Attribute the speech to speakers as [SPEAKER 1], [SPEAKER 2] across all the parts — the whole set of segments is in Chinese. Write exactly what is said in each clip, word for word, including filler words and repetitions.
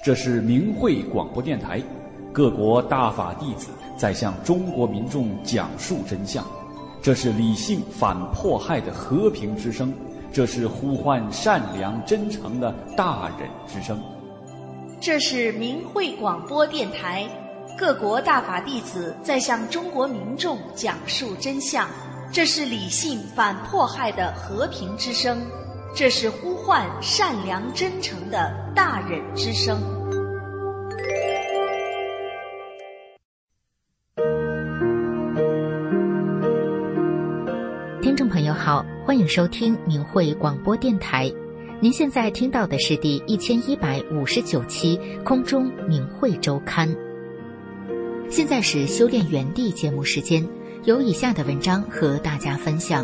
[SPEAKER 1] 这是明慧广播电台，各国大法弟子在向中国民众讲述真相。这是理性反迫害的和平之声，这是呼唤善良真诚的大忍之声。
[SPEAKER 2] 这是明慧广播电台，各国大法弟子在向中国民众讲述真相。这是理性反迫害的和平之声，这是呼唤善良真诚的大忍之声。
[SPEAKER 3] 听众朋友好，欢迎收听明慧广播电台。您现在听到的是第一千一百五十九期空中明慧周刊。现在是修炼园地节目时间，有以下的文章和大家分享。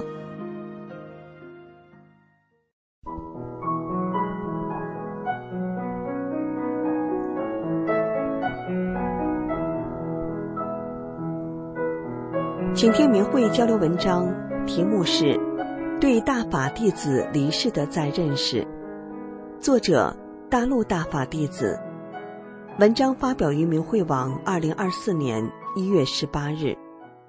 [SPEAKER 4] 请听明慧交流文章，题目是对大法弟子离世的再认识，作者大陆大法弟子。文章发表于明慧网二零二四年一月十八日。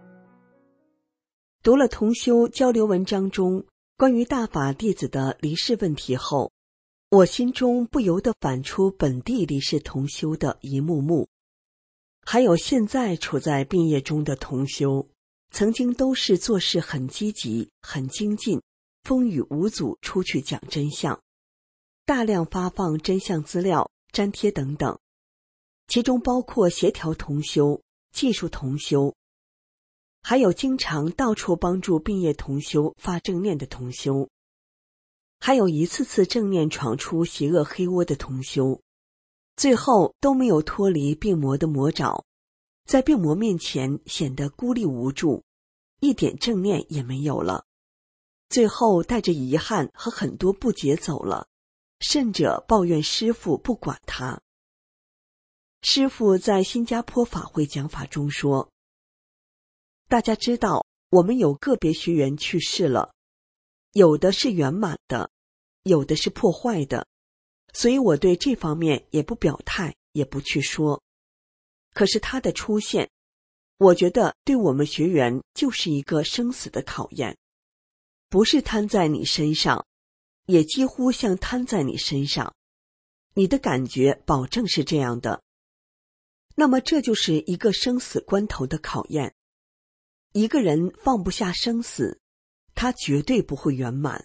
[SPEAKER 4] 读了同修交流文章中关于大法弟子的离世问题后，我心中不由得反出本地离世同修的一幕幕，还有现在处在病业中的同修，曾经都是做事很积极、很精进，风雨无阻出去讲真相，大量发放真相资料、粘贴等等，其中包括协调同修、技术同修，还有经常到处帮助病业同修发正念的同修，还有一次次正念闯出邪恶黑窝的同修，最后都没有脱离病魔的魔爪，在病魔面前显得孤立无助，一点正念也没有了，最后带着遗憾和很多不解走了，甚者抱怨师父不管他。师父在新加坡法会讲法中说，大家知道我们有个别学员去世了，有的是圆满的，有的是破坏的，所以我对这方面也不表态，也不去说。可是他的出现，我觉得对我们学员就是一个生死的考验，不是摊在你身上，也几乎像摊在你身上，你的感觉保证是这样的。那么这就是一个生死关头的考验。一个人放不下生死，他绝对不会圆满。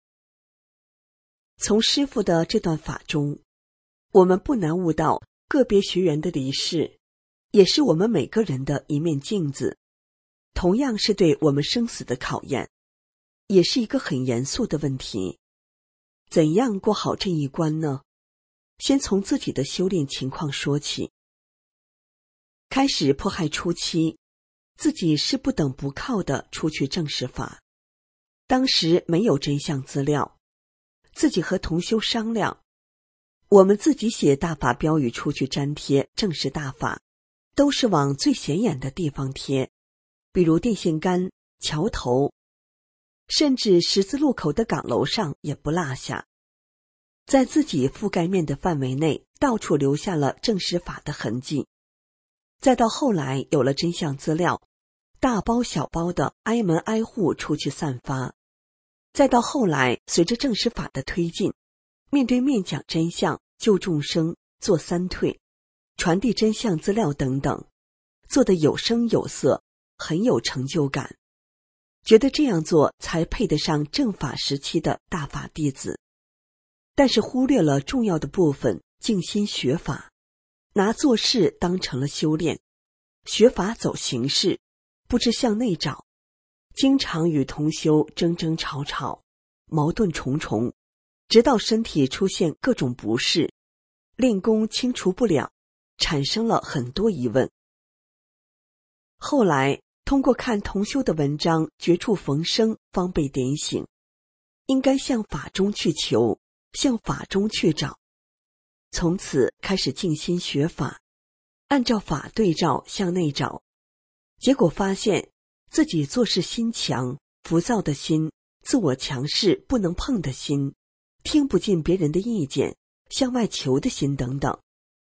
[SPEAKER 4] 从师父的这段法中，我们不难悟到个别学员的离世也是我们每个人的一面镜子，同样是对我们生死的考验，也是一个很严肃的问题。怎样过好这一关呢？先从自己的修炼情况说起。开始迫害初期，自己是不等不靠的出去证实法，当时没有真相资料，自己和同修商量，我们自己写大法标语出去粘贴证实大法，都是往最显眼的地方贴，比如电线杆、桥头，甚至十字路口的岗楼上也不落下，在自己覆盖面的范围内到处留下了证实法的痕迹。再到后来有了真相资料，大包小包的挨门挨户出去散发，再到后来随着证实法的推进，面对面讲真相、救众生、做三退、传递真相资料等等，做得有声有色，很有成就感，觉得这样做才配得上正法时期的大法弟子。但是忽略了重要的部分，静心学法，拿做事当成了修炼，学法走形式，不知向内找，经常与同修争争吵吵，矛盾重重，直到身体出现各种不适，练功清除不了，产生了很多疑问。后来通过看同修的文章绝处逢生，方被点醒，应该向法中去求，向法中去找。从此开始静心学法，按照法对照向内找，结果发现自己做事心强，浮躁的心，自我强势不能碰的心，听不进别人的意见，向外求的心等等，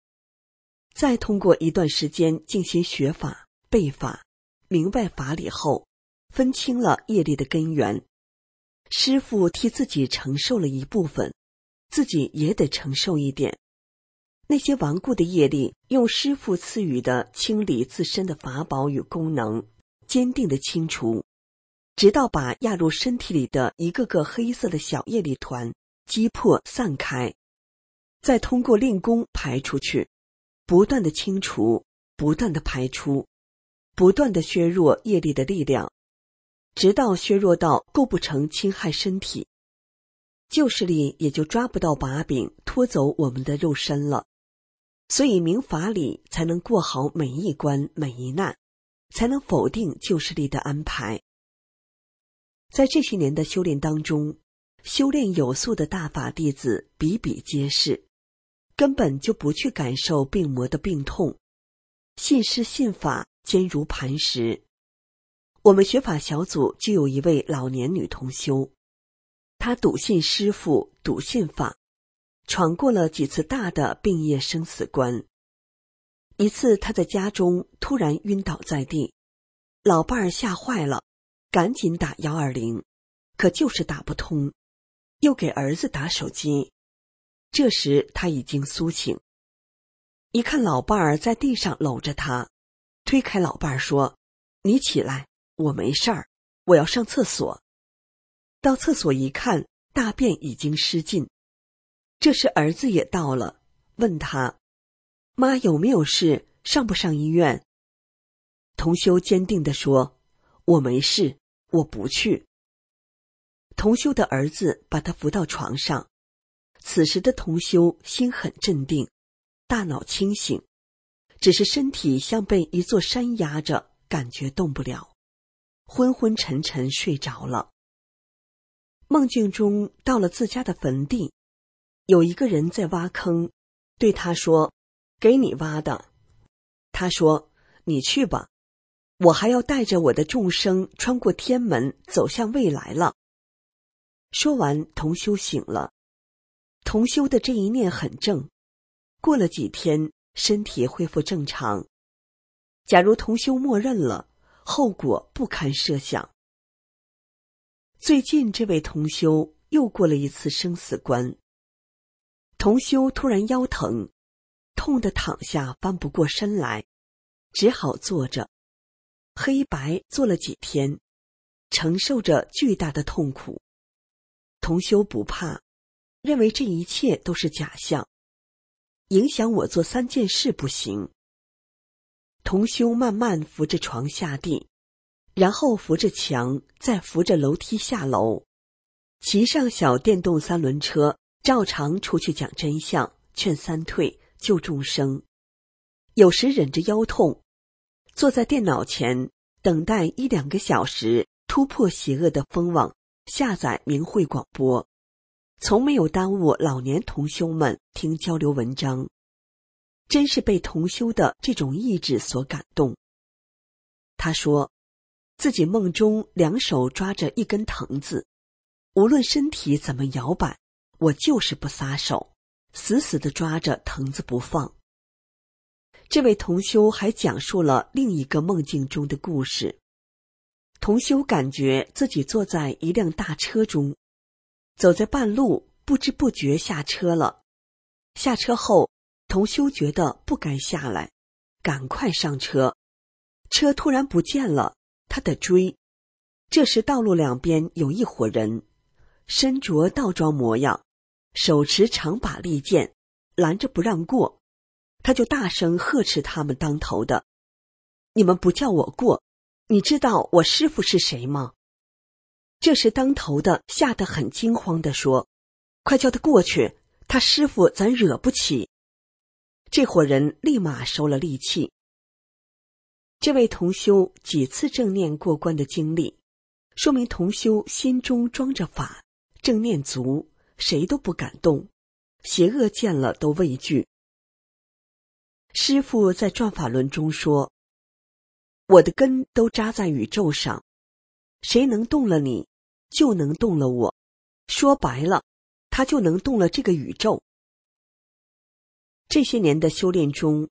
[SPEAKER 4] 再通过一段时间进行学法、背法，明白法理后，分清了业力的根源。师父替自己承受了一部分，自己也得承受一点。那些顽固的业力，用师父赐予的清理自身的法宝与功能，坚定地清除，直到把压入身体里的一个个黑色的小业力团击破散开，再通过令功排出去，不断地清除，不断地排出，不断地削弱业力的力量，直到削弱到构不成侵害身体，旧势力也就抓不到把柄拖走我们的肉身了。所以明法理才能过好每一关每一难，才能否定旧势力的安排。在这些年的修炼当中，修炼有素的大法弟子比比皆是，根本就不去感受病魔的病痛，信师信法坚如磐石。我们学法小组就有一位老年女同修，她笃信师父，笃信法，闯过了几次大的病业生死关。一次她在家中突然晕倒在地，老伴儿吓坏了，赶紧打一二零，可就是打不通，又给儿子打手机。这时她已经苏醒，一看老伴儿在地上搂着她，推开老伴儿说：“你起来，我没事儿，我要上厕所。”到厕所一看，大便已经失禁。这时儿子也到了，问他：“妈有没有事？上不上医院？”同修坚定地说：“我没事，我不去。”同修的儿子把他扶到床上，此时的同修心很镇定，大脑清醒，只是身体像被一座山压着，感觉动不了，昏昏沉沉睡着了。梦境中到了自家的坟地，有一个人在挖坑，对他说：“给你挖的。”他说：“你去吧，我还要带着我的众生穿过天门走向未来了。”说完，同修醒了。同修的这一念很正，过了几天，身体恢复正常。假如同修默认了，后果不堪设想。最近这位同修又过了一次生死关。同修突然腰疼，痛得躺下翻不过身来，只好坐着，黑白坐了几天，承受着巨大的痛苦。同修不怕，认为这一切都是假象，影响我做三件事不行。同修慢慢扶着床下地，然后扶着墙，再扶着楼梯下楼，骑上小电动三轮车，照常出去讲真相，劝三退，救众生。有时忍着腰痛，坐在电脑前等待一两个小时，突破邪恶的风网，下载明慧广播，从没有耽误老年同修们听交流文章。真是被同修的这种意志所感动。他说自己梦中两手抓着一根藤子，无论身体怎么摇摆，我就是不撒手，死死地抓着藤子不放。这位同修还讲述了另一个梦境中的故事。同修感觉自己坐在一辆大车中，走在半路，不知不觉下车了。下车后，同修觉得不该下来，赶快上车。车突然不见了，他得追。这时道路两边有一伙人，身着道装模样，手持长把利剑，拦着不让过。他就大声呵斥他们当头的：“你们不叫我过，你知道我师父是谁吗？”这时当头的吓得很惊慌地说：“快叫他过去，他师父咱惹不起。”这伙人立马收了戾气。这位同修几次正念过关的经历，说明同修心中装着法，正念足，谁都不敢动，邪恶见了都畏惧。师父在转法轮中说：“我的根都扎在宇宙上，谁能动了你，就能动了我。说白了，他就能动了这个宇宙。”这些年的修炼中，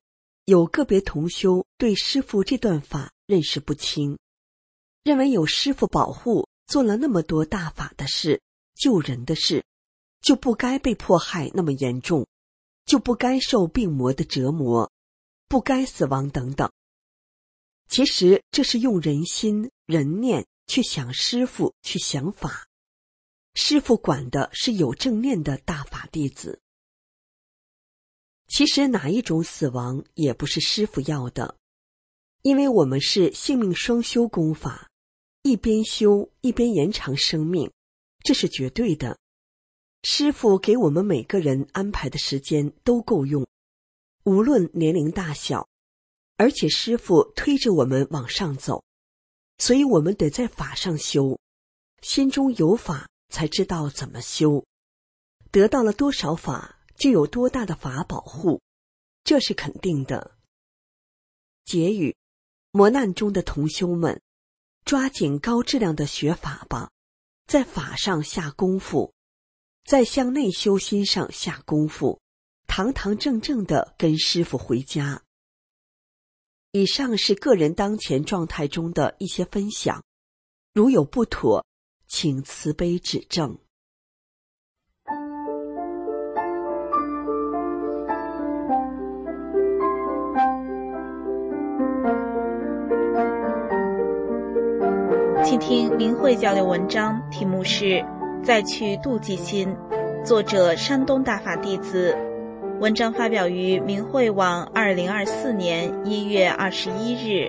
[SPEAKER 4] 有个别同修对师父这段法认识不清，认为有师父保护，做了那么多大法的事、救人的事，就不该被迫害那么严重，就不该受病魔的折磨，不该死亡等等。其实这是用人心、人念去想师父，去想法。师父管的是有正念的大法弟子。其实哪一种死亡也不是师父要的，因为我们是性命双修功法，一边修一边延长生命，这是绝对的。师父给我们每个人安排的时间都够用，无论年龄大小，而且师父推着我们往上走，所以我们得在法上修，心中有法才知道怎么修，得到了多少法就有多大的法保护，这是肯定的。结语：磨难中的同修们，抓紧高质量的学法吧，在法上下功夫，在向内修心上下功夫，堂堂正正地跟师父回家。以上是个人当前状态中的一些分享，如有不妥，请慈悲指正。
[SPEAKER 5] 请听明慧交流文章，题目是《再去妒忌心》，作者山东大法弟子。文章发表于明慧网二零二四年一月二十一日。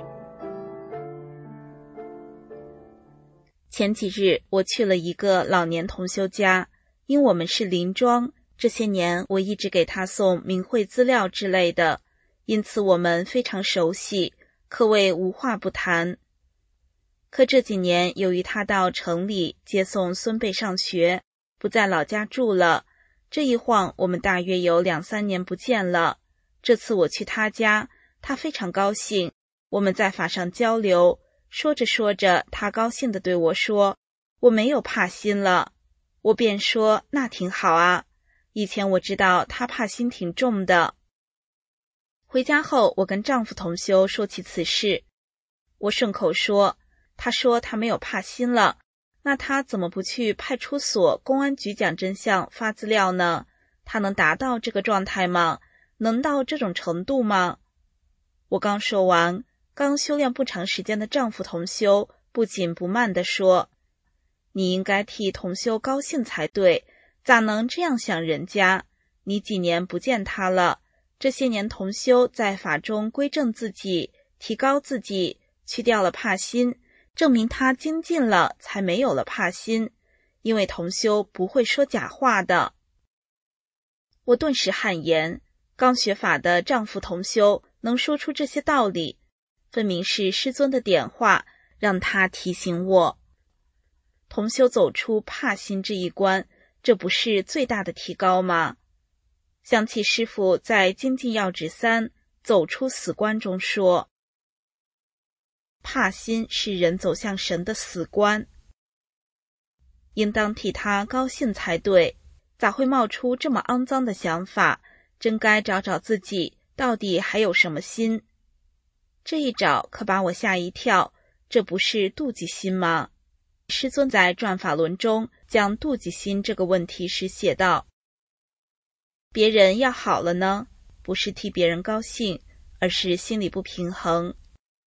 [SPEAKER 5] 前几日我去了一个老年同修家，因我们是邻庄，这些年我一直给他送明慧资料之类的，因此我们非常熟悉，可谓无话不谈。可这几年由于他到城里接送孙辈上学，不在老家住了，这一晃我们大约有两三年不见了。这次我去他家，他非常高兴，我们在法上交流，说着说着，他高兴地对我说，我没有怕心了。我便说，那挺好啊，以前我知道他怕心挺重的。回家后我跟丈夫同修说起此事，我顺口说，他说他没有怕心了，那他怎么不去派出所、公安局讲真相发资料呢？他能达到这个状态吗？能到这种程度吗？我刚说完，刚修炼不长时间的丈夫同修不紧不慢地说，你应该替同修高兴才对，咋能这样想人家？你几年不见他了，这些年同修在法中归正自己，提高自己，去掉了怕心，证明他精进了，才没有了怕心，因为同修不会说假话的。我顿时汗颜，刚学法的丈夫同修能说出这些道理，分明是师尊的点化，让他提醒我。同修走出怕心这一关，这不是最大的提高吗？想起师父在精进要旨三走出死关中说，怕心是人走向神的死关，应当替他高兴才对，咋会冒出这么肮脏的想法？真该找找自己到底还有什么心。这一找可把我吓一跳，这不是妒忌心吗？师尊在转法轮中讲妒忌心这个问题时写道，别人要好了呢，不是替别人高兴，而是心里不平衡。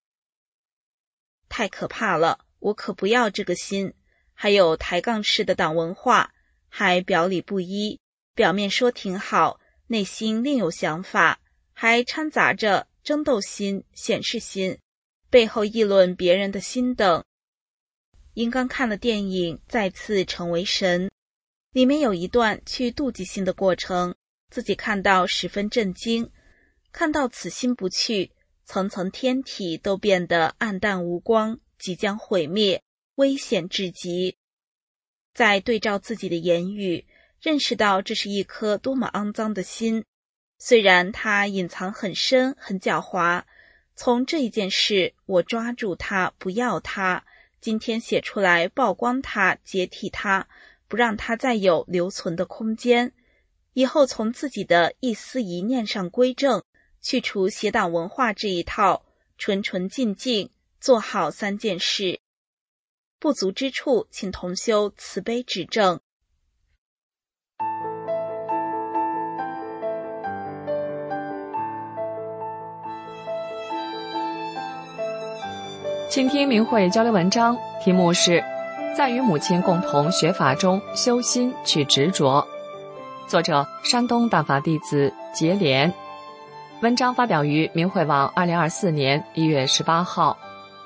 [SPEAKER 5] 太可怕了，我可不要这个心。还有抬杠式的党文化，还表里不一，表面说挺好，内心另有想法，还掺杂着争斗心、显示心，背后议论别人的心等。因刚看了电影《再次成为神》，里面有一段去妒忌心的过程，自己看到十分震惊，看到此心不去，层层天体都变得暗淡无光，即将毁灭，危险至极。再对照自己的言语，认识到这是一颗多么肮脏的心，虽然它隐藏很深很狡猾，从这一件事我抓住它，不要它，今天写出来曝光它，解体它，不让它再有留存的空间，以后从自己的一丝一念上归正， 去除邪党文化这一套，纯纯净净，做好三件事。不足之处，请同修慈悲指正。
[SPEAKER 6] 倾听明慧交流文章，题目是在与母亲共同学法中修心去执着，作者山东大法弟子结莲。文章发表于明慧网二零二四年一月十八号。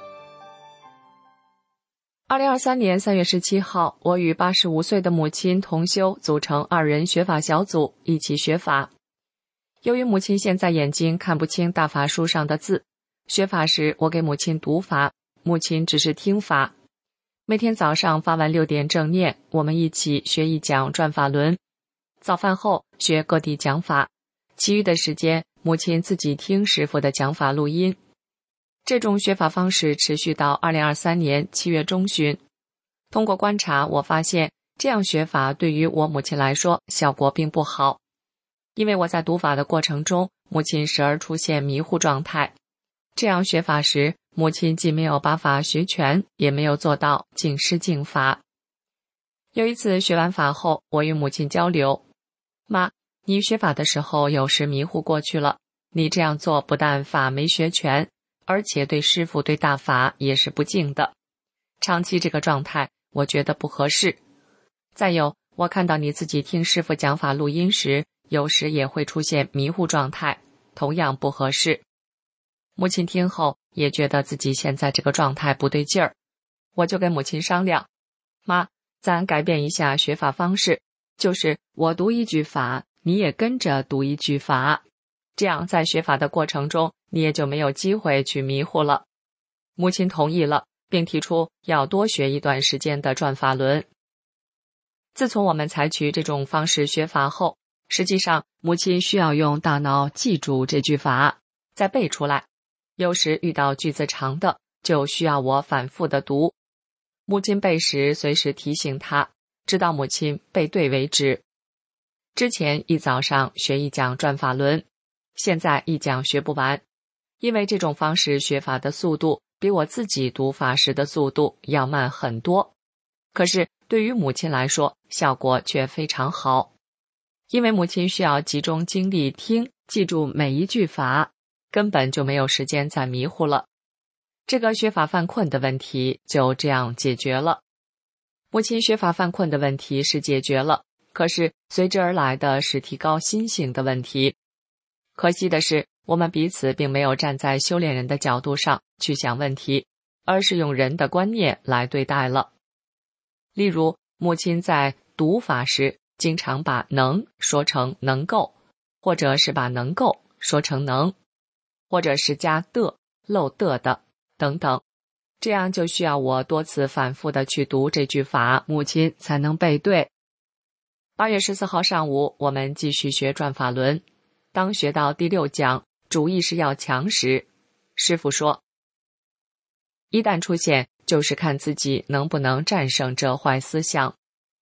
[SPEAKER 6] 二零二三年三月十七号，我与八十五岁的母亲同修组成二人学法小组，一起学法。由于母亲现在眼睛看不清大法书上的字，学法时我给母亲读法，母亲只是听法。每天早上发完六点正念，我们一起学一讲转法轮。早饭后学各地讲法，其余的时间母亲自己听师父的讲法录音。这种学法方式持续到二零二三年七月中旬。通过观察，我发现这样学法对于我母亲来说效果并不好。因为我在读法的过程中，母亲时而出现迷糊状态。这样学法时，母亲既没有把法学全，也没有做到净施净法。有一次学完法后，我与母亲交流，妈，你学法的时候有时迷糊过去了，你这样做不但法没学全，而且对师父对大法也是不敬的。长期这个状态，我觉得不合适。再有，我看到你自己听师父讲法录音时，有时也会出现迷糊状态，同样不合适。母亲听后也觉得自己现在这个状态不对劲儿，我就跟母亲商量，妈，咱改变一下学法方式，就是我读一句法，你也跟着读一句法，这样在学法的过程中，你也就没有机会去迷糊了。母亲同意了，并提出要多学一段时间的转法轮。自从我们采取这种方式学法后，实际上母亲需要用大脑记住这句法，再背出来。有时遇到句子长的，就需要我反复的读。母亲背时随时提醒她，直到母亲背对为止。之前一早上学一讲转法轮，现在一讲学不完，因为这种方式学法的速度比我自己读法时的速度要慢很多。可是对于母亲来说，效果却非常好。因为母亲需要集中精力听，记住每一句法，根本就没有时间再迷糊了。这个学法犯困的问题就这样解决了。母亲学法犯困的问题是解决了，可是随之而来的是提高心性的问题。可惜的是，我们彼此并没有站在修炼人的角度上去想问题，而是用人的观念来对待了。例如，母亲在读法时，经常把能说成能够，或者是把能够说成能，或者是加的、漏的的等等，这样就需要我多次反复的去读这句法，母亲才能背对。八月十四号上午，我们继续学转法轮。当学到第六讲主意识要强时，师父说，一旦出现，就是看自己能不能战胜这坏思想。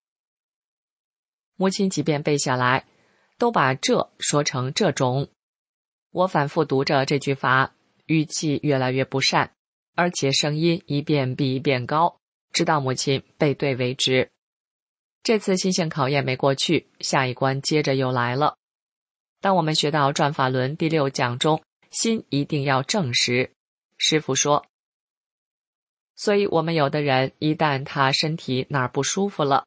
[SPEAKER 6] 母亲即便背下来，都把这说成这种。我反复读着这句法，语气越来越不善，而且声音一遍比一遍高，直到母亲背对为止。这次心性考验没过去，下一关接着又来了。当我们学到转法轮第六讲中，心一定要正时，师父说，所以我们有的人一旦他身体哪儿不舒服了，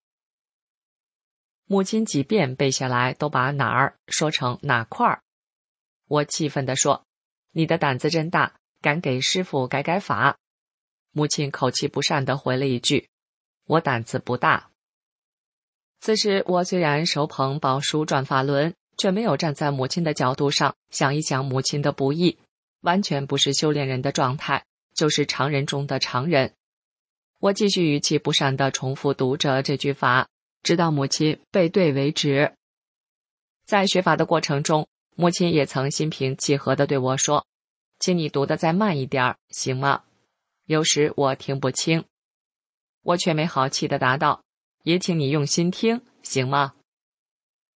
[SPEAKER 6] 母亲即便背下来都把哪儿说成哪块儿。我气愤地说，你的胆子真大，敢给师父改改法。母亲口气不善地回了一句，我胆子不大。此时我虽然手捧宝书转法轮，却没有站在母亲的角度上想一想母亲的不易，完全不是修炼人的状态，就是常人中的常人。我继续语气不善地重复读着这句法，直到母亲背对为止。在学法的过程中，母亲也曾心平气和地对我说，请你读得再慢一点，行吗？有时我听不清。我却没好气地答道，也请你用心听，行吗？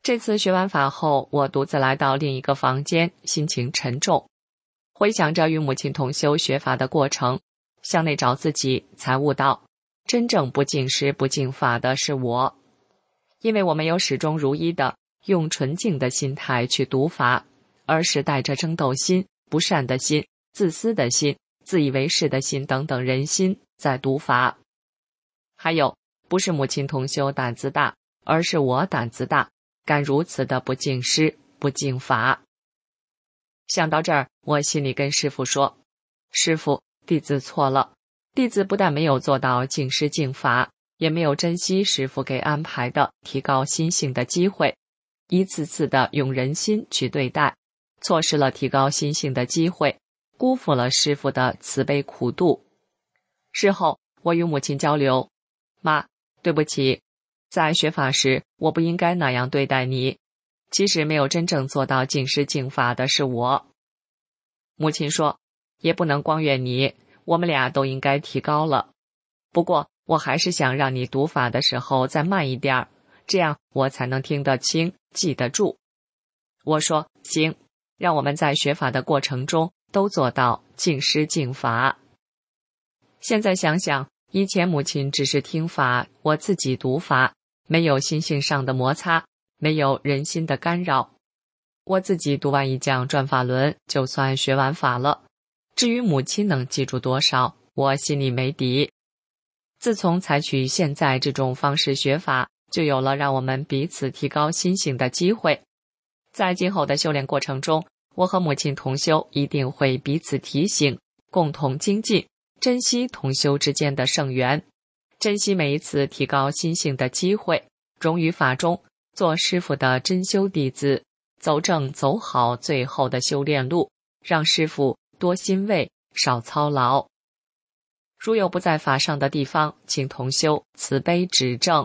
[SPEAKER 6] 这次学完法后，我独自来到另一个房间，心情沉重。回想着与母亲同修学法的过程，向内找自己，才悟到真正不净师不净法的是我。因为我没有始终如一的用纯净的心态去读法，而是带着争斗心、不善的心、自私的心、自以为是的心等等人心在读法。还有，不是母亲同修胆子大，而是我胆子大，敢如此的不敬师不敬法。想到这儿，我心里跟师父说，师父，弟子错了，弟子不但没有做到敬师敬法，也没有珍惜师父给安排的提高心性的机会，一次次的用人心去对待，错失了提高心性的机会，辜负了师父的慈悲苦度。事后我与母亲交流，妈，对不起，在学法时我不应该那样对待你，其实没有真正做到敬师敬法的是我。母亲说，也不能光怨你，我们俩都应该提高了，不过我还是想让你读法的时候再慢一点，这样我才能听得清记得住。我说行，让我们在学法的过程中都做到敬师敬法。现在想想，以前母亲只是听法，我自己读法，没有心性上的摩擦，没有人心的干扰，我自己读完一讲转法轮就算学完法了，至于母亲能记住多少，我心里没底。自从采取现在这种方式学法，就有了让我们彼此提高心性的机会。在今后的修炼过程中，我和母亲同修一定会彼此提醒，共同精进，珍惜同修之间的圣缘，珍惜每一次提高心性的机会，忠于法中，做师父的真修弟子，走正走好最后的修炼路，让师父多欣慰，少操劳。如有不在法上的地方，请同修慈悲指正。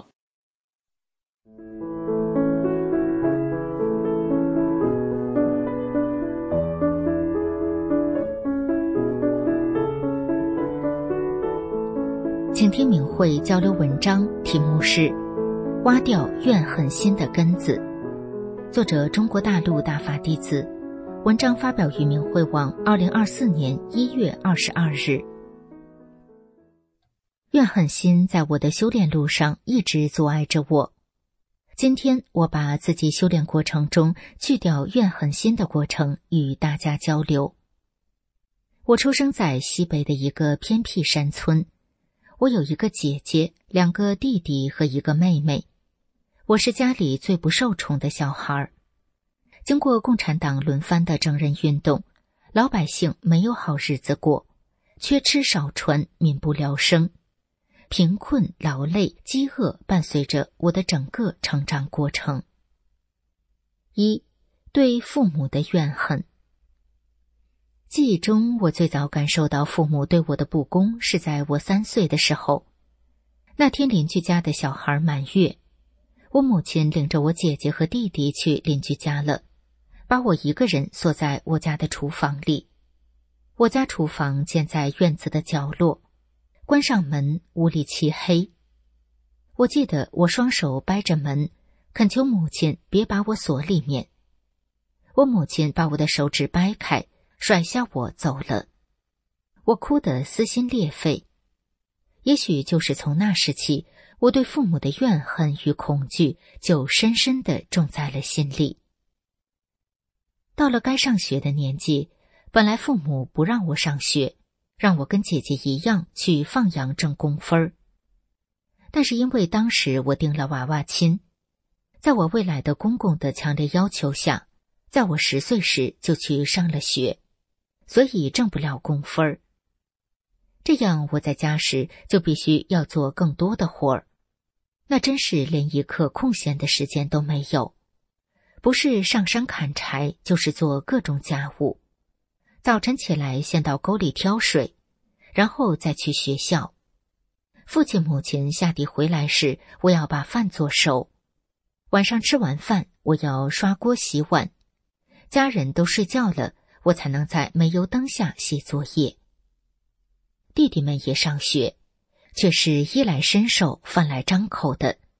[SPEAKER 3] 请听明慧交流文章，题目是《挖掉怨恨心的根子》，作者中国大陆大法弟子，文章发表于明慧网二零二四年一月二十二日。怨恨心在我的修炼路上一直阻碍着我。今天我把自己修炼过程中去掉怨恨心的过程与大家交流。我出生在西北的一个偏僻山村，我有一个姐姐，两个弟弟和一个妹妹。我是家里最不受宠的小孩。经过共产党轮番的征人运动，老百姓没有好日子过，缺吃少穿，民不聊生。贫困、劳累、饥饿伴随着我的整个成长过程。一、对父母的怨恨。记忆中，我最早感受到父母对我的不公是在我三岁的时候。那天邻居家的小孩满月，我母亲领着我姐姐和弟弟去邻居家了，把我一个人锁在我家的厨房里。我家厨房建在院子的角落，关上门，屋里漆黑。我记得我双手掰着门，恳求母亲别把我锁里面。我母亲把我的手指掰开，甩下我走了。我哭得撕心裂肺。也许就是从那时起，我对父母的怨恨与恐惧就深深地种在了心里。到了该上学的年纪，本来父母不让我上学，让我跟姐姐一样去放羊挣工分。但是因为当时我定了娃娃亲，在我未来的公公的强烈要求下，在我十岁时就去上了学，所以挣不了工分。这样我在家时就必须要做更多的活儿，那真是连一刻空闲的时间都没有。不是上山砍柴，就是做各种家务。早晨起来先到沟里挑水，然后再去学校。父亲母亲下地回来时，我要把饭做熟。晚上吃完饭，我要刷锅洗碗。家人都睡觉了，我才能在煤油灯下写作业。弟弟们也上学，却是衣来伸手饭来张口的。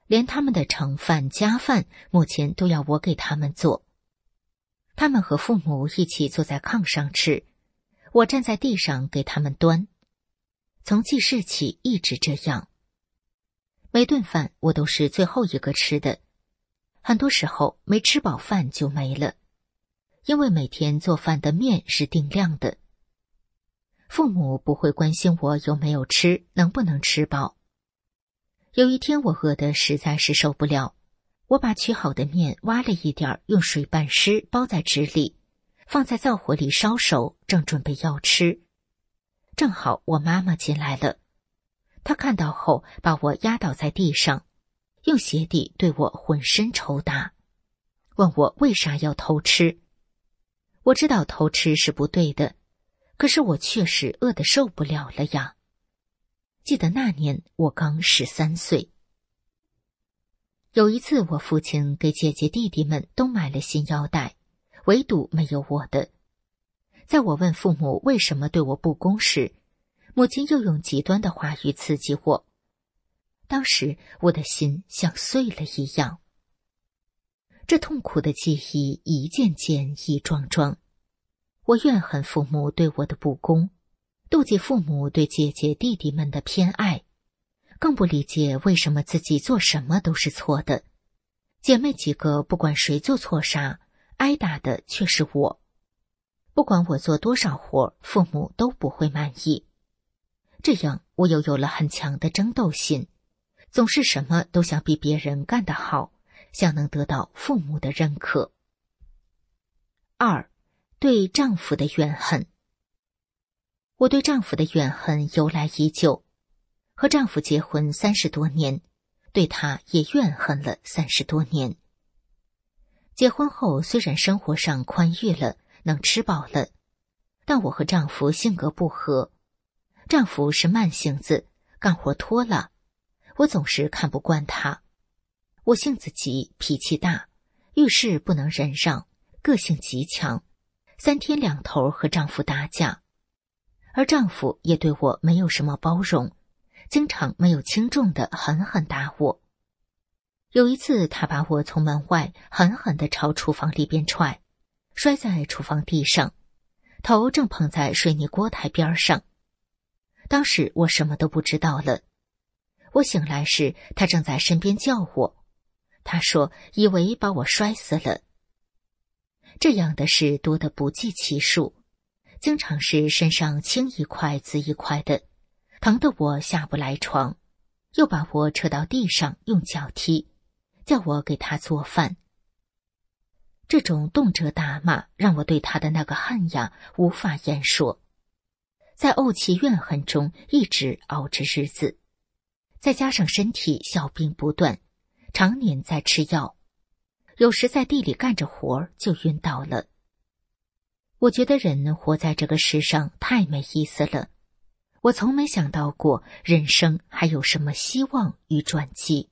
[SPEAKER 3] 连他们的盛饭夹饭，母亲都要我给他们做。他们和父母一起坐在炕上吃，我站在地上给他们端。从记事起一直这样。每顿饭我都是最后一个吃的，很多时候没吃饱饭就没了，因为每天做饭的面是定量的。父母不会关心我有没有吃，能不能吃饱。有一天我饿得实在是受不了，我把取好的面挖了一点，用水拌湿，包在纸里，放在灶火里烧熟，正准备要吃。正好我妈妈进来了，她看到后把我压倒在地上，用鞋底对我浑身抽打，问我为啥要偷吃。我知道偷吃是不对的，可是我确实饿得受不了了呀。记得那年我刚十三岁。有一次我父亲给姐姐弟弟们都买了新腰带，唯独没有我的。在我问父母为什么对我不公时，母亲又用极端的话语刺激我。当时我的心像碎了一样。这痛苦的记忆一件件一桩桩，我怨恨父母对我的不公，妒忌父母对姐姐弟弟们的偏爱，更不理解为什么自己做什么都是错的。姐妹几个不管谁做错啥，挨打的却是我。不管我做多少活，父母都不会满意。这样我又有了很强的争斗心，总是什么都想比别人干得好，想能得到父母的认可。二，对丈夫的怨恨。我对丈夫的怨恨由来已久，和丈夫结婚三十多年，对他也怨恨了三十多年。结婚后虽然生活上宽裕了，能吃饱了，但我和丈夫性格不合。丈夫是慢性子，干活拖拉，我总是看不惯他。我性子急，脾气大，遇事不能忍让，个性极强，三天两头和丈夫打架。而丈夫也对我没有什么包容，经常没有轻重的狠狠打我。有一次他把我从门外狠狠地朝厨房里边踹，摔在厨房地上，头正碰在水泥锅台边上。当时我什么都不知道了。我醒来时他正在身边叫我，他说以为把我摔死了。这样的事多得不计其数，经常是身上青一块紫一块的，疼得我下不来床，又把我扯到地上用脚踢，叫我给他做饭。这种动辄打骂让我对他的那个恨呀无法言说，在怄气怨恨中一直熬着日子，再加上身体小病不断，常年在吃药，有时在地里干着活就晕倒了。我觉得人活在这个世上太没意思了，我从没想到过人生还有什么希望与转机。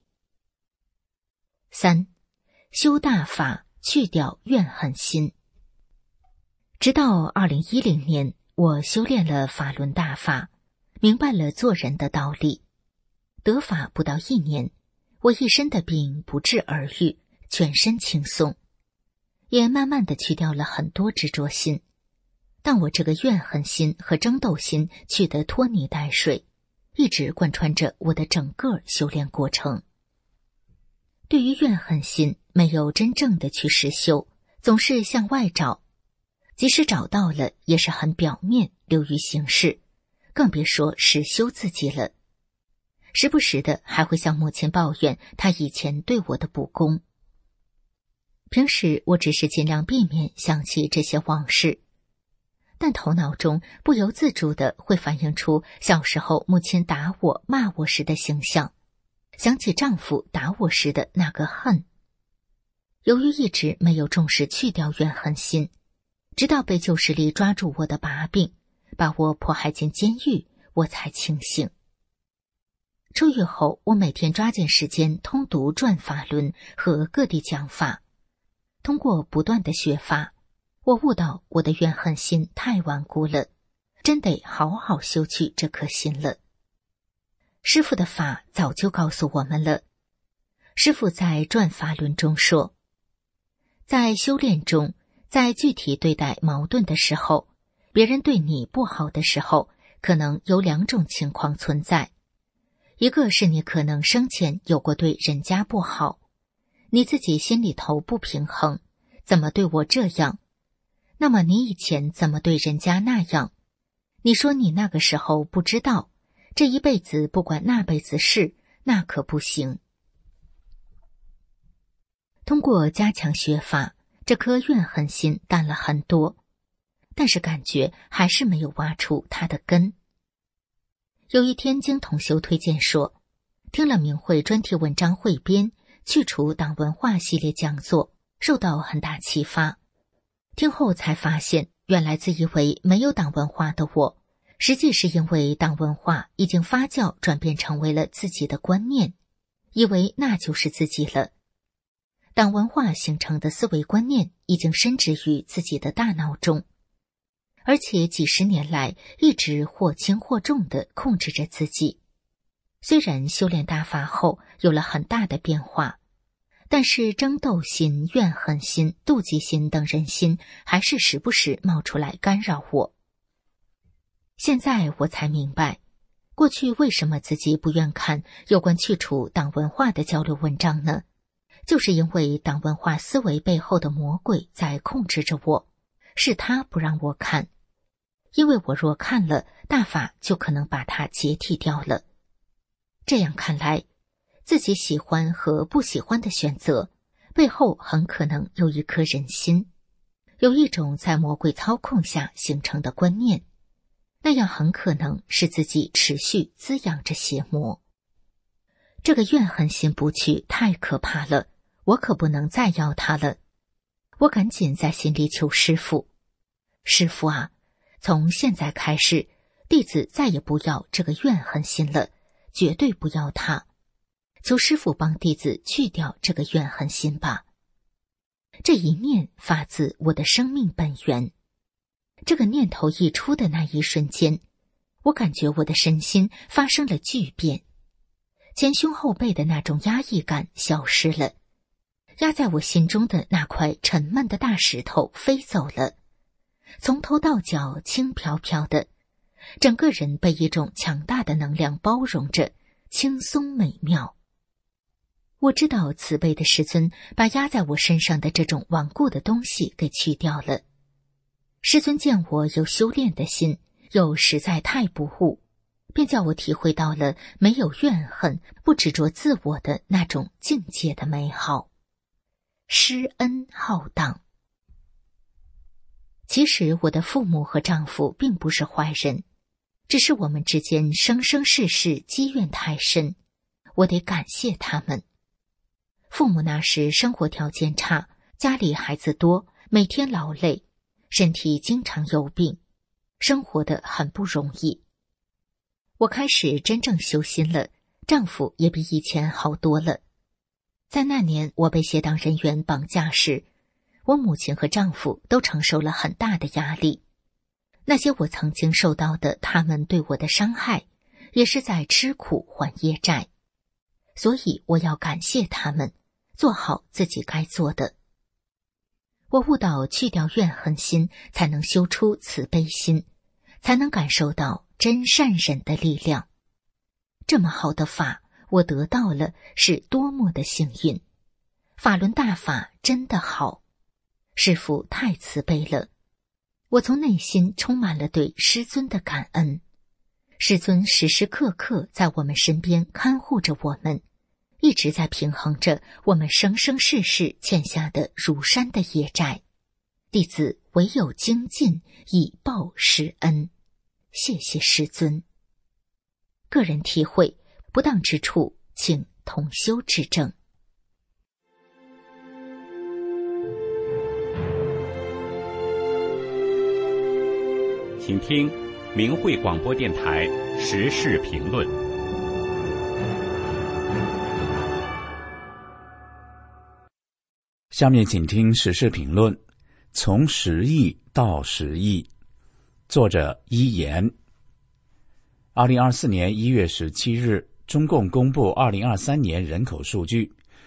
[SPEAKER 3] 三，修大法，去掉怨恨心。直到二零一零年，我修炼了法轮大法，明白了做人的道理。得法不到一年，我一身的病不治而愈，全身轻松，也慢慢的去掉了很多执着心。但我这个怨恨心和争斗心去得拖泥带水，一直贯穿着我的整个修炼过程。对于怨恨心，没有真正的去实修，总是向外找，即使找到了也是很表面，流于形式，更别说实修自己了。时不时的还会向母亲抱怨她以前对我的不公。平时我只是尽量避免想起这些往事，但头脑中不由自主的会反映出小时候母亲打我骂我时的形象，想起丈夫打我时的那个恨。由于一直没有重视去掉怨恨心，直到被旧势力抓住我的把柄，把我迫害进监狱，我才清醒。出狱后，我每天抓紧时间通读转法轮和各地讲法。通过不断的学法，我悟到我的怨恨心太顽固了，真得好好修去这颗心了。师父的法早就告诉我们了， 师父在转法轮中说，在修炼中，在具体对待矛盾的时候，别人对你不好的时候，可能有两种情况存在。一个是你可能生前有过对人家不好，你自己心里头不平衡，怎么对我这样？那么你以前怎么对人家那样？你说你那个时候不知道，这一辈子不管那辈子事，那可不行。通过加强学法，这颗怨恨心淡了很多，但是感觉还是没有挖出它的根。有一天经统修推荐说，听了明慧专题文章汇编去除党文化系列讲座，受到很大启发。听后才发现，原来自以为没有党文化的我，实际是因为党文化已经发酵转变成为了自己的观念，以为那就是自己了。党文化形成的思维观念已经深植于自己的大脑中，而且几十年来一直或轻或重地控制着自己。虽然修炼大法后有了很大的变化，但是争斗心、怨恨心、妒忌心等人心还是时不时冒出来干扰我。现在我才明白，过去为什么自己不愿看有关去除党文化的交流文章呢？就是因为党文化思维背后的魔鬼在控制着我，是他不让我看，因为我若看了，大法就可能把它解体掉了。这样看来，自己喜欢和不喜欢的选择背后很可能有一颗人心，有一种在魔鬼操控下形成的观念，那样很可能是自己持续滋养着邪魔。这个怨恨心不去太可怕了，我可不能再要它了。我赶紧在心里求师父，师父啊，从现在开始，弟子再也不要这个怨恨心了，绝对不要它。求师父帮弟子去掉这个怨恨心吧。这一念发自我的生命本源。这个念头一出的那一瞬间，我感觉我的身心发生了巨变，前胸后背的那种压抑感消失了，压在我心中的那块沉闷的大石头飞走了，从头到脚轻飘飘的，整个人被一种强大的能量包容着，轻松美妙。我知道慈悲的师尊把压在我身上的这种顽固的东西给去掉了。师尊见我有修炼的心，又实在太不悟，便叫我体会到了没有怨恨、不执着自我的那种境界的美好。施恩浩荡。其实我的父母和丈夫并不是坏人，只是我们之间生生世世积怨太深，我得感谢他们。父母那时生活条件差，家里孩子多，每天劳累，身体经常有病，生活得很不容易。我开始真正修心了，丈夫也比以前好多了。在那年我被邪党人员绑架时，我母亲和丈夫都承受了很大的压力。那些我曾经受到的他们对我的伤害，也是在吃苦还业债。所以我要感谢他们，做好自己该做的。我悟到去掉怨恨心，才能修出慈悲心，才能感受到真善忍的力量。这么好的法，我得到了，是多么的幸运。法轮大法真的好，师父太慈悲了。我从内心充满了对师尊的感恩。师尊时时刻刻在我们身边看护着我们，一直在平衡着我们生生世世欠下的如山的业债。弟子唯有精进以报师恩。谢谢师尊。个人体会，不当之处请同修指正。
[SPEAKER 7] 请听明慧广播电台时事评论。
[SPEAKER 8] 下面请听时事评论，从十亿到十亿，作者一言。二零二四年一月十七日，中共公布二零二三年人口数据，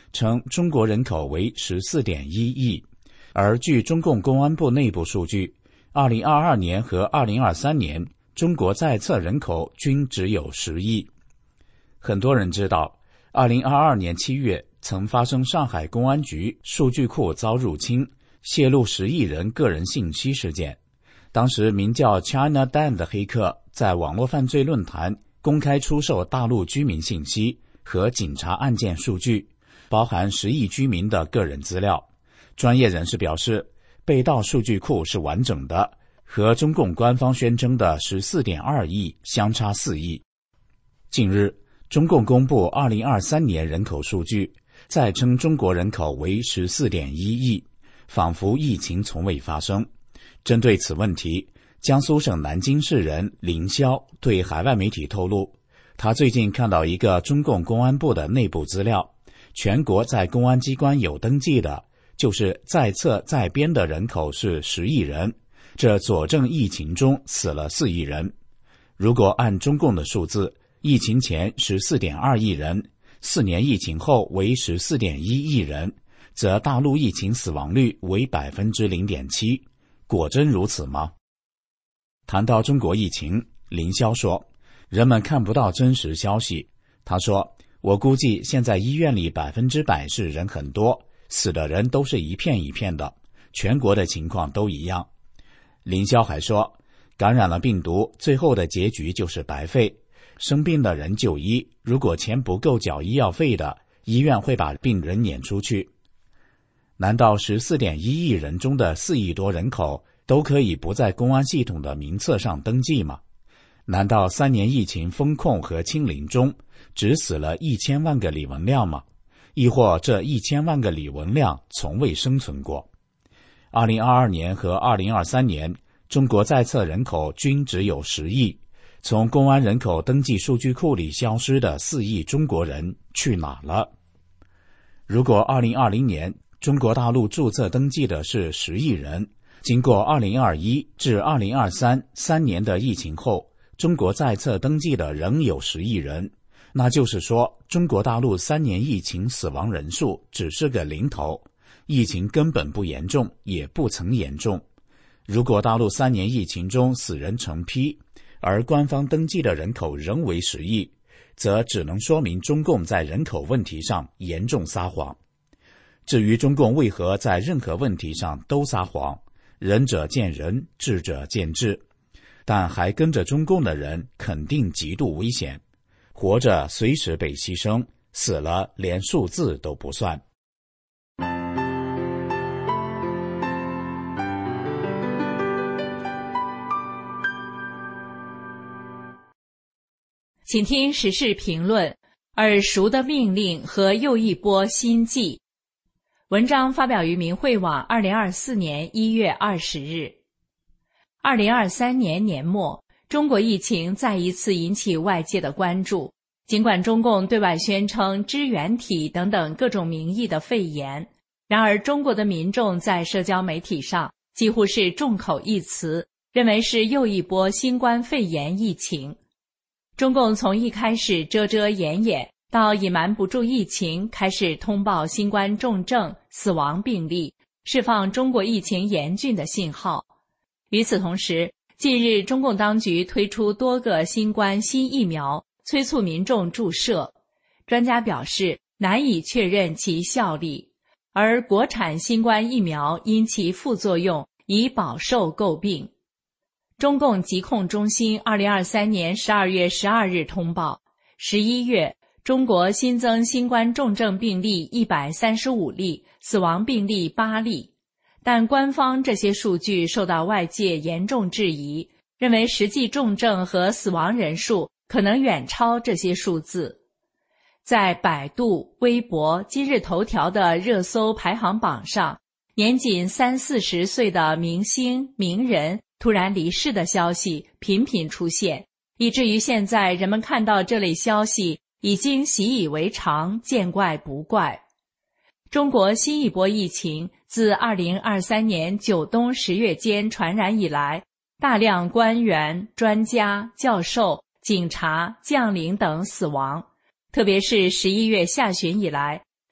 [SPEAKER 8] 称中国人口为 十四点一亿，而据中共公安部内部数据，二零二二年和二零二三年中国在册人口均只有十亿。很多人知道，二零二二年七月曾发生上海公安局数据库遭入侵，泄露十亿人个人信息事件。当时名叫 China Dan 的黑客在网络犯罪论坛公开出售大陆居民信息和警察案件数据，包含十亿居民的个人资料。专业人士表示，被盗数据库是完整的，和中共官方宣称的 十四点二亿相差四亿。近日，中共公布二零二三年人口数据，再称中国人口为 十四点一亿，仿佛疫情从未发生。针对此问题，江苏省南京市人林霄对海外媒体透露，他最近看到一个中共公安部的内部资料，全国在公安机关有登记的，就是在册在编的人口是十亿人，这佐证疫情中死了四亿人。如果按中共的数字，疫情前 十四点二亿人，四年疫情后为 十四点一亿人，则大陆疫情死亡率为 百分之零点七。果真如此吗？谈到中国疫情，林霄说，人们看不到真实消息。他说，我估计现在医院里百分之百是人很多，死的人都是一片一片的，全国的情况都一样。林霄还说，感染了病毒，最后的结局就是白费。生病的人就医，如果钱不够缴医药费的，医院会把病人撵出去。难道 十四点一亿人中的四亿多人口都可以不在公安系统的名册上登记吗？难道三年疫情封控和清零中只死了一千万个李文亮吗？亦或这一千万个李文亮从未生存过？二零二二年和二零二三年，中国在册人口均只有十亿，从公安人口登记数据库里消失的四亿中国人去哪了？如果二零二零年中国大陆注册登记的是十亿人，经过二零二一至二零二三三年的疫情后，中国在册登记的仍有十亿人，那就是说，中国大陆三年疫情死亡人数只是个零头，疫情根本不严重，也不曾严重。如果大陆三年疫情中死人成批，而官方登记的人口仍为十亿，则只能说明中共在人口问题上严重撒谎。至于中共为何在任何问题上都撒谎，仁者见仁，智者见智。但还跟着中共的人肯定极度危险，活着随时被牺牲，死了连数字都不算。
[SPEAKER 9] 请听时事评论：耳熟的命令和又一波新纪。文章发表于明慧网二零二四年一月二十日。二零二三年年末，中国疫情再一次引起外界的关注。尽管中共对外宣称支原体等等各种名义的肺炎，然而中国的民众在社交媒体上几乎是众口一词，认为是又一波新冠肺炎疫情。中共从一开始遮遮掩掩，到隐瞒不住疫情，开始通报新冠重症、死亡病例，释放中国疫情严峻的信号。与此同时，近日中共当局推出多个新冠新疫苗，催促民众注射。专家表示难以确认其效力，而国产新冠疫苗因其副作用已饱受诟病。中共疾控中心二零二三年十二月十二日通报，十一月中国新增新冠重症病例一百三十五例，死亡病例八例。但官方这些数据受到外界严重质疑，认为实际重症和死亡人数可能远超这些数字。在百度、微博、今日头条的热搜排行榜上，年仅三四十岁的明星、名人突然离世的消息频频出现，以至于现在人们看到这类消息已经习以为常，见怪不怪。中国新一波疫情自二零二三年九冬十月间传染以来，大量官员、专家、教授、警察、将领等死亡。特别是十一月下旬以来，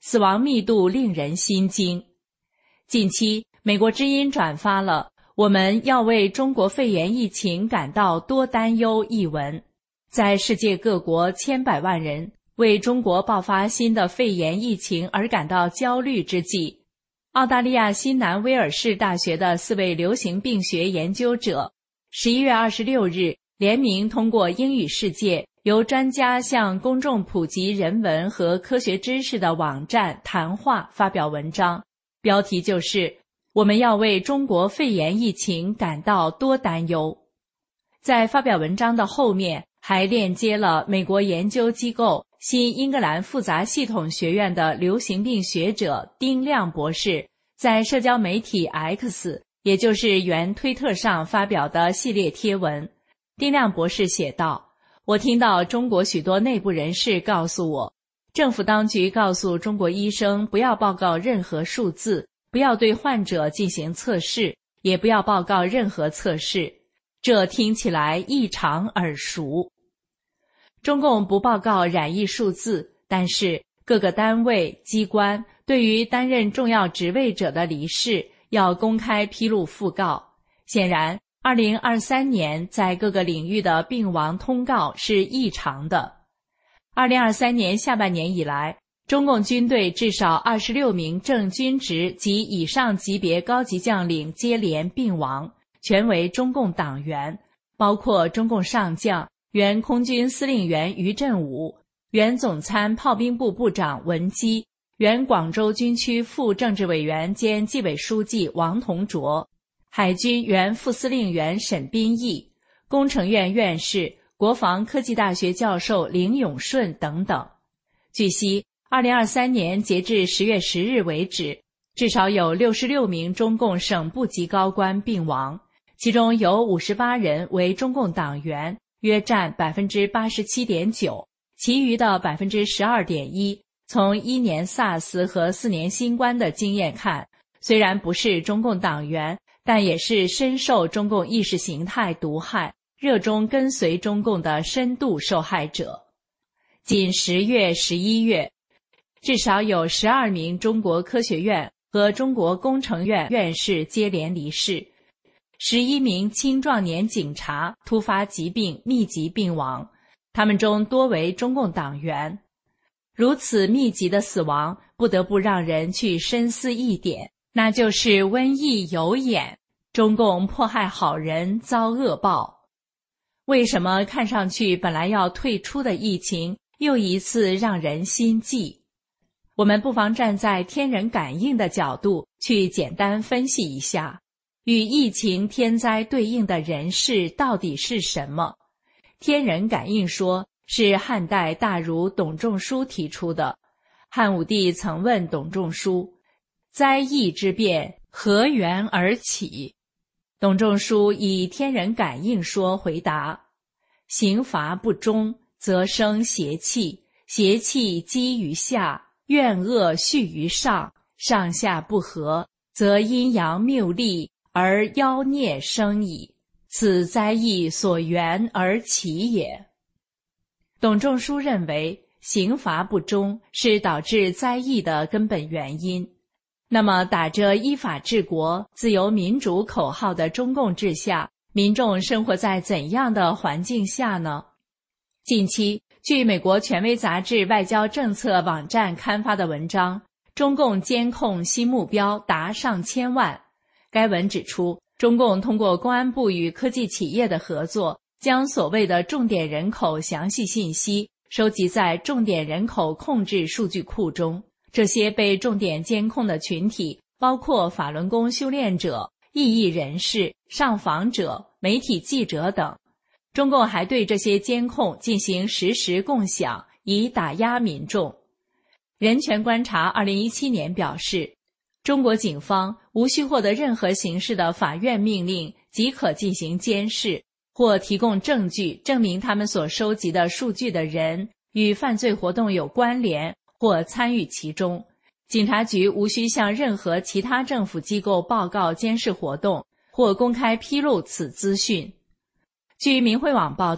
[SPEAKER 9] 死亡密度令人心惊。近期，美国之音转发了我们要为中国肺炎疫情感到多担忧一文。在世界各国千百万人为中国爆发新的肺炎疫情而感到焦虑之际，澳大利亚新南威尔士大学的四位流行病学研究者十一月二十六日联名通过英语世界由专家向公众普及人文和科学知识的网站谈话发表文章，标题就是我们要为中国肺炎疫情感到多担忧。在发表文章的后面还链接了美国研究机构新英格兰复杂系统学院的流行病学者丁亮博士在社交媒体 X， 也就是原推特上发表的系列贴文。丁亮博士写道，我听到中国许多内部人士告诉我，政府当局告诉中国医生不要报告任何数字，不要对患者进行测试，也不要报告任何测试。这听起来异常耳熟。中共不报告染疫数字，但是各个单位机关对于担任重要职位者的离世要公开披露讣告。显然二零二三年在各个领域的病亡通告是异常的。二零二三年下半年以来，中共军队至少二十六名正军职及以上级别高级将领接连病亡，全为中共党员，包括中共上将原空军司令员于振武、原总参炮兵部部长文基、原广州军区副政治委员兼纪委书记王同卓、海军原副司令员沈宾义、工程院院士、国防科技大学教授林永顺等等。据悉，二零二三年截至十月十日为止，至少有六十六名中共省部级高官病亡，其中有五十八人为中共党员，约占 百分之八十七点九， 其余的 百分之十二点一， 从一年 SARS 和四年新冠的经验看，虽然不是中共党员，但也是深受中共意识形态毒害，热衷跟随中共的深度受害者。仅十月、十一月，至少有十二名中国科学院和中国工程院院士接连离世，十一名青壮年警察突发疾病密集病亡，他们中多为中共党员。如此密集的死亡，不得不让人去深思一点，那就是瘟疫有眼，中共迫害好人遭恶报。为什么看上去本来要退出的疫情，又一次让人心悸？我们不妨站在天人感应的角度去简单分析一下，与疫情天灾对应的人事到底是什么？天人感应说是汉代大儒董仲舒提出的。汉武帝曾问董仲舒，灾疫之变何源而起？董仲舒以天人感应说回答，刑罚不忠，则生邪气，邪气积于下，怨恶蓄于上，上下不和，则阴阳谬立，而妖孽生矣，此灾疫所源而起也。董仲舒认为刑罚不忠是导致灾疫的根本原因。那么打着依法治国、自由民主口号的中共治下，民众生活在怎样的环境下呢？近期，据美国权威杂志外交政策网站刊发的文章，中共监控新目标达上千万。该文指出，中共通过公安部与科技企业的合作，将所谓的重点人口详细信息收集在重点人口控制数据库中。这些被重点监控的群体包括法轮功修炼者、异议人士、上访者、媒体记者等。中共还对这些监控进行实时共享，以打压民众。人权观察二零一七年表示，中国警方无需获得任何形式的法院命令即可进行监视，或提供证据证明他们所收集的数据的人与犯罪活动有关联或参与其中。警察局无需向任何其他政府机构报告监视活动，或公开披露此资讯。据明慧网报道，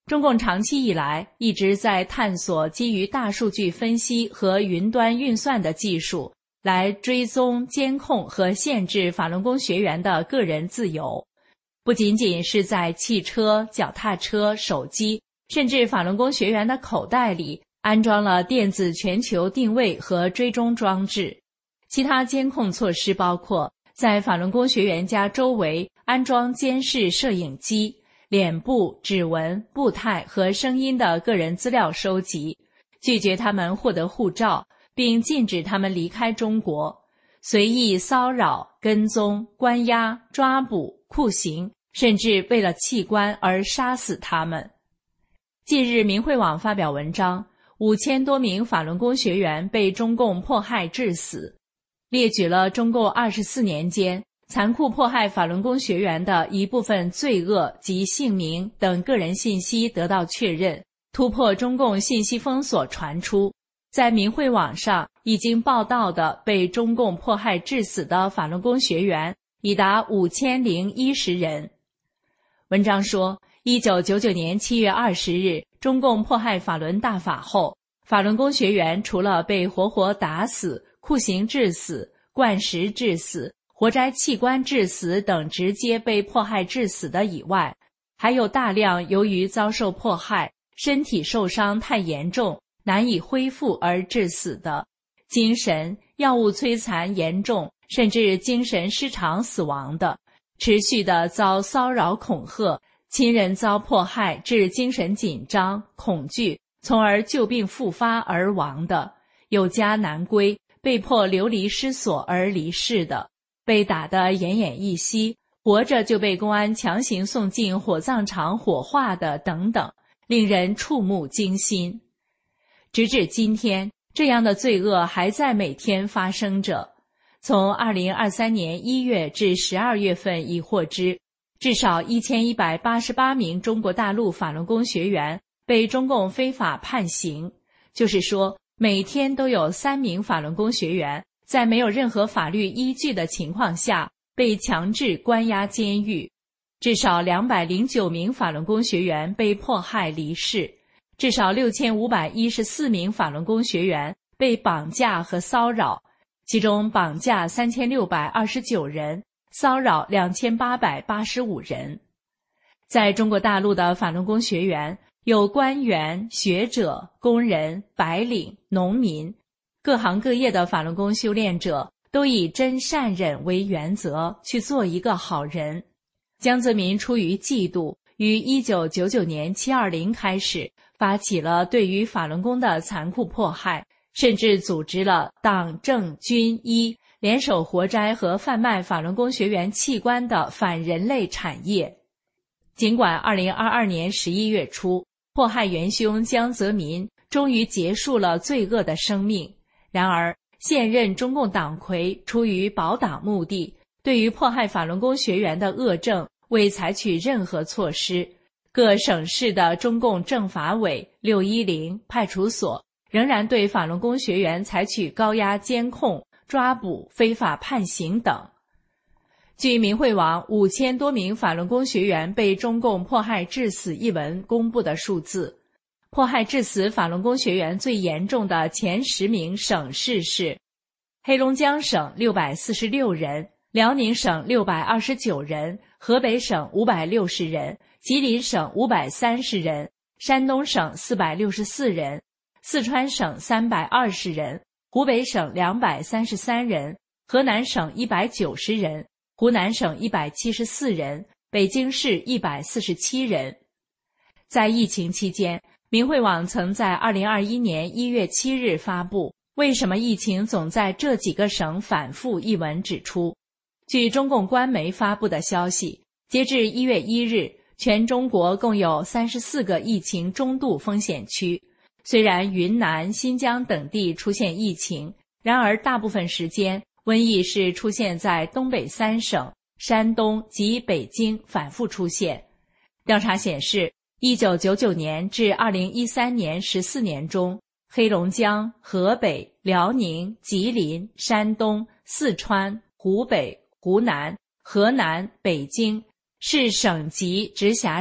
[SPEAKER 9] 中共长期以来一直在探索基于大数据分析和云端运算的技术，来追踪、监控和限制法轮功学员的个人自由。不仅仅是在汽车、脚踏车、手机，甚至法轮功学员的口袋里安装了电子全球定位和追踪装置。其他监控措施包括在法轮功学员家周围安装监视摄影机，脸部、指纹、步态和声音的个人资料收集，拒绝他们获得护照，并禁止他们离开中国，随意骚扰、跟踪、关押、抓捕、酷刑，甚至为了器官而杀死他们。近日，明慧网发表文章，五千多名法轮功学员被中共迫害致死，列举了中共二十四年间残酷迫害法轮功学员的一部分罪恶及姓名等个人信息得到确认，突破中共信息封锁传出。在明慧网上已经报道的被中共迫害致死的法轮功学员已达五千零一十人。文章说，一九九九年七月二十日，中共迫害法轮大法后，法轮功学员除了被活活打死、酷刑致死、灌食致死、活摘器官致死等直接被迫害致死的以外，还有大量由于遭受迫害、身体受伤太严重、难以恢复而致死的，精神、药物摧残严重，甚至精神失常死亡的，持续的遭骚扰恐吓，亲人遭迫害致精神紧张、恐惧，从而旧病复发而亡的，有家难归，被迫流离失所而离世的，被打得奄奄一息，活着就被公安强行送进火葬场火化的等等，令人触目惊心。直至今天，这样的罪恶还在每天发生着。从二零二三年一月至十二月份已获知，至少一千一百八十八名中国大陆法轮功学员被中共非法判刑，就是说，每天都有三名法轮功学员在没有任何法律依据的情况下被强制关押监狱，至少两百零九名法轮功学员被迫害离世，至少六千五百一十四名法轮功学员被绑架和骚扰，其中绑架三千六百二十九人，骚扰两千八百八十五人。在中国大陆的法轮功学员有官员、学者、工人、白领、农民，各行各业的法轮功修炼者都以真善忍为原则去做一个好人。江泽民出于嫉妒，于一九九九年七二零开始发起了对于法轮功的残酷迫害，甚至组织了党政军医联手活摘和贩卖法轮功学员器官的反人类产业。尽管二零二二年十一月初，迫害元凶江泽民终于结束了罪恶的生命，然而现任中共党魁出于保党目的，对于迫害法轮功学员的恶政未采取任何措施。各省市的中共政法委、六一零派出所仍然对法轮功学员采取高压监控、抓捕、非法判刑等。据明慧网五千多名法轮功学员被中共迫害致死一文公布的数字，迫害致死法轮功学员最严重的前十名省市是：黑龙江省六百四十六人，辽宁省六百二十九人，河北省五百六十人，吉林省五百三十人，山东省四百六十四人，四川省三百二十人，湖北省两百三十三人，河南省一百九十人，湖南省一百七十四人，北京市一百四十七人。在疫情期间，明慧网曾在二零二一年一月七日发布为什么疫情总在这几个省反复一文指出，据中共官媒发布的消息，截至一月一日，全中国共有三十四个疫情中度风险区。虽然云南、新疆等地出现疫情，然而大部分时间瘟疫是出现在东北三省、山东及北京反复出现。调查显示，一九九九年至二零一三年十四年中，黑龙江、河北、辽宁、吉林、山东、四川、湖北、湖南、河南、北京是省级、直辖市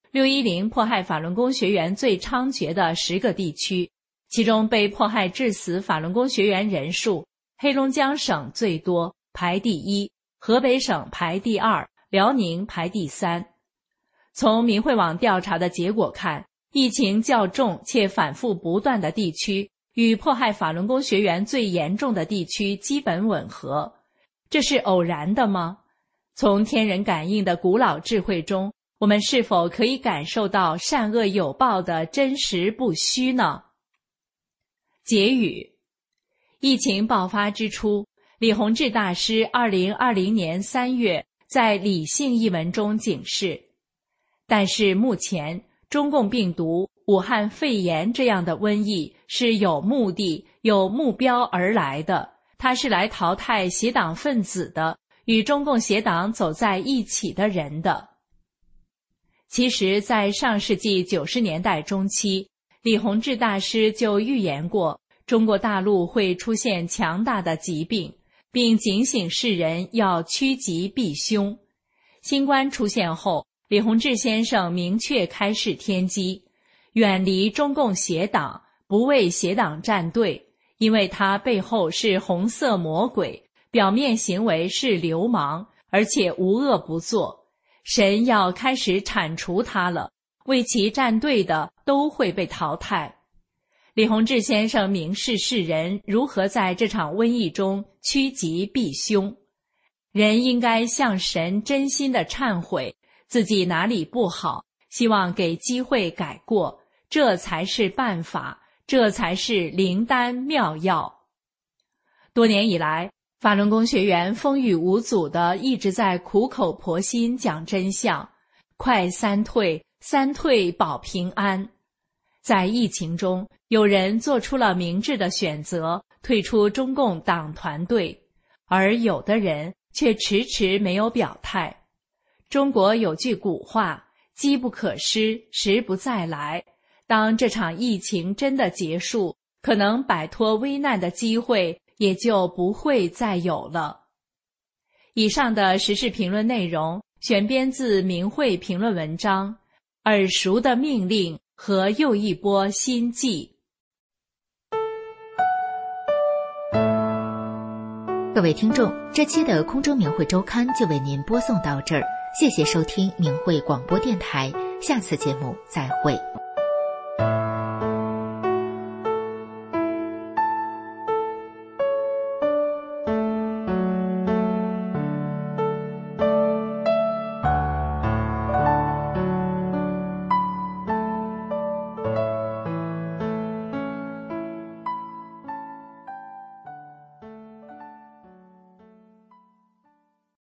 [SPEAKER 9] 六一零迫害法轮功学员最猖獗的十个地区，其中被迫害致死法轮功学员人数，黑龙江省最多，排第一，河北省排第二，辽宁排第三。从明慧网调查的结果看，疫情较重且反复不断的地区与迫害法轮功学员最严重的地区基本吻合。这是偶然的吗？从天人感应的古老智慧中，我们是否可以感受到善恶有报的真实不虚呢？结语：疫情爆发之初，李洪志大师二零二零年三月在《理性》一文中警示，但是目前中共病毒、武汉肺炎这样的瘟疫是有目的、有目标而来的，它是来淘汰邪党分子的，与中共邪党走在一起的人的。其实在上世纪九十年代中期，李洪志大师就预言过中国大陆会出现强大的疾病，并警醒世人要趋吉避凶。新冠出现后，李洪志先生明确开示天机，远离中共邪党，不为邪党站队，因为他背后是红色魔鬼，表面行为是流氓，而且无恶不作。神要开始铲除他了，为其站队的都会被淘汰。李洪志先生明示世人如何在这场瘟疫中趋吉避凶。人应该向神真心的忏悔自己哪里不好，希望给机会改过，这才是办法，这才是灵丹妙药。多年以来，法轮功学员风雨无阻地一直在苦口婆心讲真相，快三退，三退保平安。在疫情中，有人做出了明智的选择，退出中共党团队，而有的人却迟迟没有表态。中国有句古话，机不可失，时不再来。当这场疫情真的结束，可能摆脱危难的机会也就不会再有了。以上的时事评论内容选编自明慧评论文章《耳熟的命令和又一波新纪》。
[SPEAKER 3] 各位听众，这期的空中明慧周刊就为您播送到这儿，谢谢收听明慧广播电台，下次节目再会。